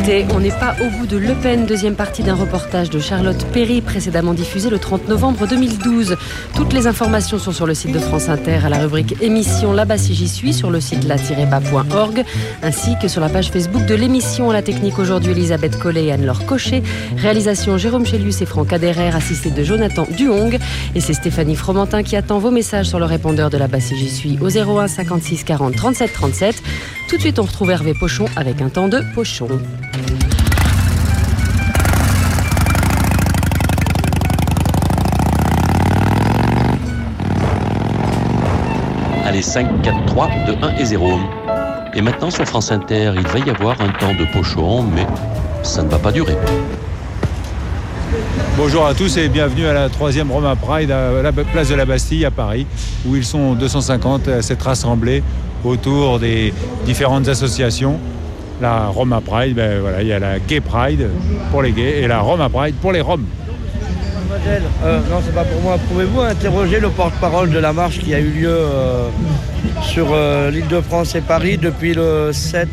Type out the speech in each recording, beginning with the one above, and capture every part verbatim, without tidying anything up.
L'été, on n'est pas au bout de Le Pen, deuxième partie d'un reportage de Charlotte Perry, précédemment diffusé le trente novembre deux mille douze. Toutes les informations sont sur le site de France Inter, à la rubrique émission Là-bas si j'y suis, sur le site la tiret bas point org, ainsi que sur la page Facebook de l'émission. À la technique aujourd'hui, Elisabeth Collet et Anne-Laure Cochet. Réalisation Jérôme Chélius et Franck Aderer, assisté de Jonathan Duhong. Et c'est Stéphanie Fromentin qui attend vos messages sur le répondeur de Là-bas si j'y suis au zéro un cinquante-six quarante trente-sept trente-sept. Tout de suite, on retrouve Hervé Pochon avec un temps de Pochon. Allez, cinq, quatre, trois, deux, un et zéro. Et maintenant, sur France Inter, il va y avoir un temps de Pochon, mais ça ne va pas durer. Bonjour à tous et bienvenue à la troisième Roma Pride à la place de la Bastille à Paris, où ils sont deux cent cinquante à s'être rassemblés autour des différentes associations. La Roma Pride, ben voilà, il y a la Gay Pride pour les gays et la Roma Pride pour les Roms. Mademoiselle, euh, non, c'est pas pour moi. Pouvez-vous interroger le porte-parole de la marche qui a eu lieu euh, sur euh, l'Île-de-France et Paris depuis le sept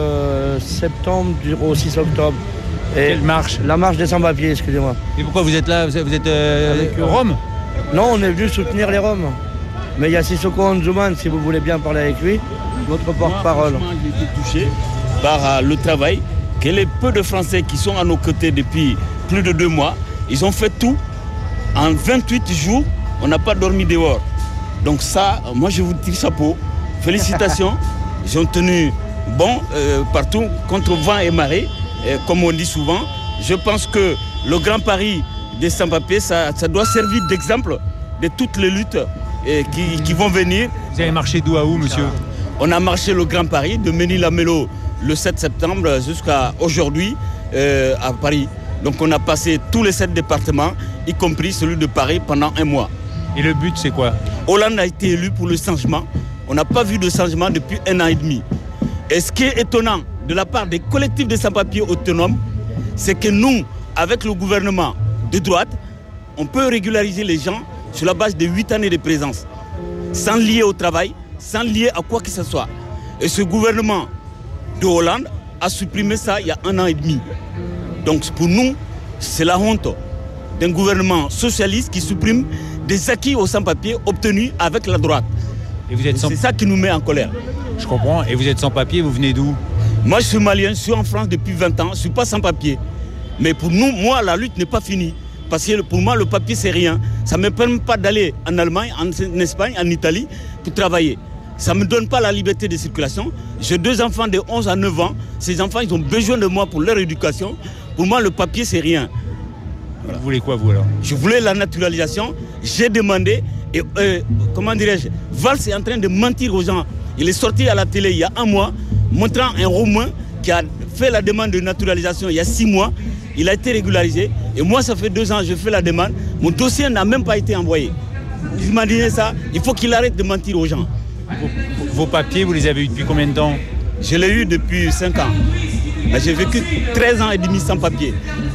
septembre au six octobre? Et Quelle marche? La marche des sans-papiers, excusez-moi. Et pourquoi vous êtes là? Vous êtes, vous êtes euh, Avec, euh, Rome? Non, on est venu soutenir les Roms. Mais il y a Sissoko Anzuman, si vous voulez bien parler avec lui, notre porte-parole. Moi, j'ai été touché par euh, le travail que les peu de Français qui sont à nos côtés depuis plus de deux mois, ils ont fait tout. En vingt-huit jours, on n'a pas dormi dehors. Donc ça, moi je vous tire chapeau. Félicitations. Ils ont tenu bon euh, partout, contre vent et marée, et comme on dit souvent. Je pense que le Grand Paris des sans-papiers, ça, ça doit servir d'exemple de toutes les luttes et qui, qui vont venir. Vous avez marché d'où à où, monsieur? On a marché le Grand Paris, de Ménil-la-Mélo le sept septembre jusqu'à aujourd'hui euh, à Paris. Donc on a passé tous les sept départements, y compris celui de Paris, pendant un mois. Et le but, c'est quoi? Hollande a été élu pour le changement. On n'a pas vu de changement depuis un an et demi. Et ce qui est étonnant de la part des collectifs de sans-papiers autonomes, c'est que nous, avec le gouvernement de droite, on peut régulariser les gens sur la base de huit années de présence, sans lier au travail, sans lier à quoi que ce soit. Et ce gouvernement de Hollande a supprimé ça il y a un an et demi. Donc pour nous, c'est la honte d'un gouvernement socialiste qui supprime des acquis aux sans-papiers obtenus avec la droite. Et vous êtes sans... C'est ça qui nous met en colère. Je comprends. Et vous êtes sans papier, vous venez d'où? Moi, je suis malien, je suis en France depuis vingt ans, je ne suis pas sans papier. Mais pour nous, moi, la lutte n'est pas finie. Parce que pour moi, le papier, c'est rien. Ça ne me permet pas d'aller en Allemagne, en Espagne, en Italie pour travailler. Ça ne me donne pas la liberté de circulation. J'ai deux enfants de onze à neuf ans. Ces enfants, ils ont besoin de moi pour leur éducation. Pour moi, le papier, c'est rien. Voilà. Vous voulez quoi, vous, alors? Je voulais la naturalisation. J'ai demandé, et euh, comment dirais-je, Valls est en train de mentir aux gens. Il est sorti à la télé il y a un mois, montrant un Roumain qui a fait la demande de naturalisation il y a six mois. Il a été régularisé. Et moi, ça fait deux ans que je fais la demande. Mon dossier n'a même pas été envoyé. Vous imaginez ça? Il faut qu'il arrête de mentir aux gens. Vos, vos papiers, vous les avez eus depuis combien de temps? Je l'ai eu depuis cinq ans. J'ai vécu treize ans et demi sans papier.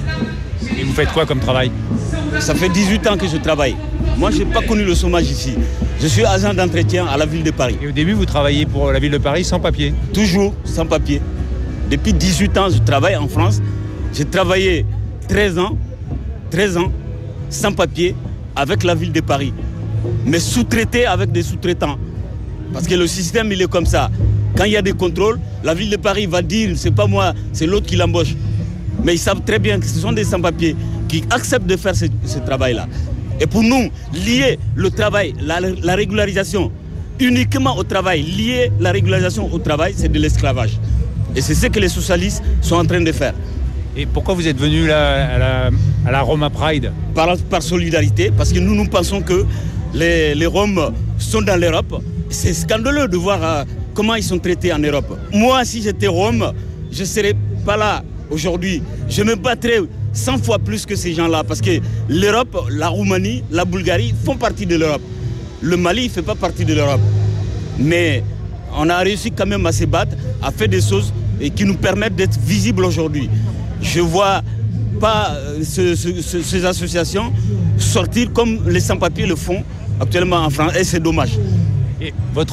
Et vous faites quoi comme travail? Ça fait dix-huit ans que je travaille. Moi, je n'ai pas connu le chômage ici. Je suis agent d'entretien à la ville de Paris. Et au début, vous travaillez pour la ville de Paris sans papier? Toujours sans papier. Depuis dix-huit ans, je travaille en France. J'ai travaillé treize ans, treize ans sans papier avec la ville de Paris. Mais sous-traité avec des sous-traitants. Parce que le système, il est comme ça. Quand il y a des contrôles, la ville de Paris va dire, c'est pas moi, c'est l'autre qui l'embauche. Mais ils savent très bien que ce sont des sans-papiers qui acceptent de faire ce, ce travail-là. Et pour nous, lier le travail, la, la régularisation, uniquement au travail, lier la régularisation au travail, c'est de l'esclavage. Et c'est ce que les socialistes sont en train de faire. Et pourquoi vous êtes venu là, à, la, à la Roma Pride? Par, par solidarité, parce que nous, nous pensons que les, les Roms sont dans l'Europe. C'est scandaleux de voir euh, comment ils sont traités en Europe. Moi, si j'étais Rome, je ne serais pas là aujourd'hui. Je me battrais cent fois plus que ces gens-là, parce que l'Europe, la Roumanie, la Bulgarie font partie de l'Europe. Le Mali ne fait pas partie de l'Europe. Mais on a réussi quand même à se battre, à faire des choses et qui nous permettent d'être visibles aujourd'hui. Je ne vois pas ce, ce, ce, ces associations sortir comme les sans-papiers le font actuellement en France, et c'est dommage. Et votre